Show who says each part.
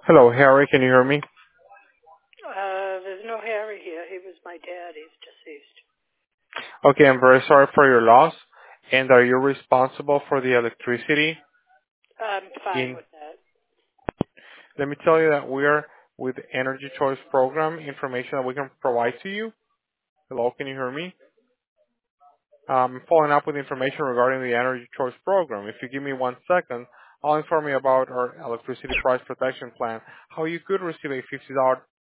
Speaker 1: Hello, Harry. Can you hear me?
Speaker 2: There's no Harry here. He was my dad. He's deceased.
Speaker 1: Okay, I'm very sorry for your loss. And are you responsible for the electricity?
Speaker 2: I'm fine
Speaker 1: In
Speaker 2: with that.
Speaker 1: Let me tell you that we are with Energy Choice Program information that we can provide to you. Hello, can you hear me? I'm following up with information regarding the Energy Choice Program. If you give me 1 second, I'll inform you about our electricity price protection plan, how you could receive a $50